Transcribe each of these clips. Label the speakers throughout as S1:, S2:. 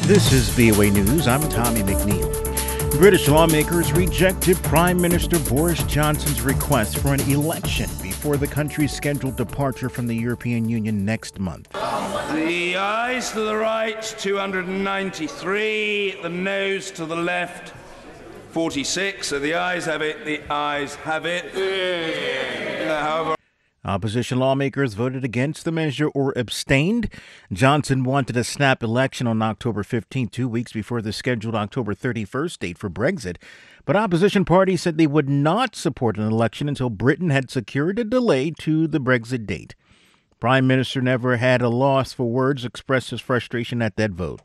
S1: This is VOA News. I'm Tommy McNeil. British lawmakers rejected Prime Minister Boris Johnson's request for an election before the country's scheduled departure from the European Union next month.
S2: The ayes to the right, 293. The noes to the left, 46. So the ayes have it. The ayes have it. However,
S1: opposition lawmakers voted against the measure or abstained. Johnson wanted a snap election on October 15, 2 weeks before the scheduled October 31st date for Brexit. But opposition parties said they would not support an election until Britain had secured a delay to the Brexit date. Prime Minister never had a loss for words, expressed his frustration at that vote.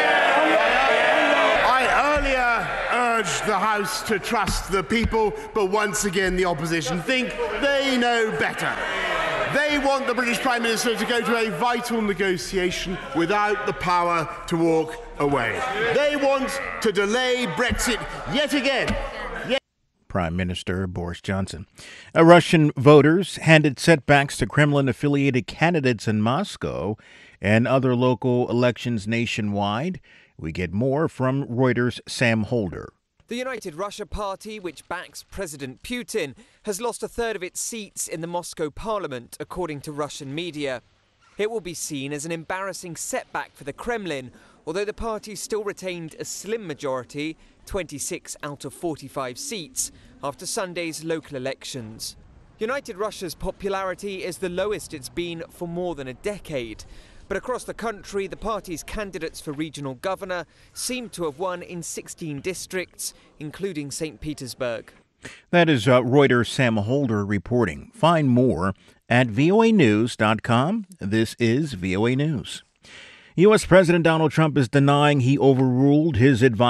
S3: I earlier urged the House to trust the people, but once again the opposition think they know better. They want the British Prime Minister to go to a vital negotiation without the power to walk away. They want to delay Brexit yet again.
S1: Prime Minister Boris Johnson. Russian voters handed setbacks to Kremlin-affiliated candidates in Moscow and other local elections nationwide. We get more from Reuters' Sam Holder.
S4: The United Russia Party, which backs President Putin, has lost a third of its seats in the Moscow parliament, according to Russian media. It will be seen as an embarrassing setback for the Kremlin, although the party still retained a slim majority, 26 out of 45 seats, after Sunday's local elections. United Russia's popularity is the lowest it's been for more than a decade. But across the country, the party's candidates for regional governor seem to have won in 16 districts, including St. Petersburg.
S1: That is Reuters' Sam Holder reporting. Find more at voanews.com. This is VOA News. U.S. President Donald Trump is denying he overruled his advice